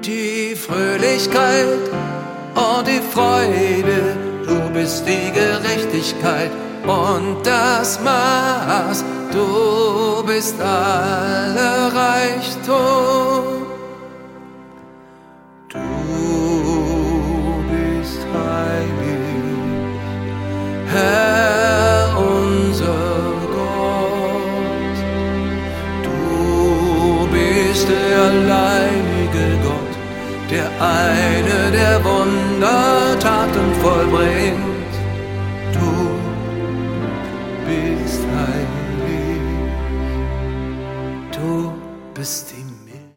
die Fröhlichkeit und die Freude, du bist die Gerechtigkeit und das Maß, du bist aller Reichtum. Du bist heilig, Herr unser Gott. Du bist der alleinige Gott, der eine der Wundertaten vollbringt. Du bist heilig, du bist die Milch.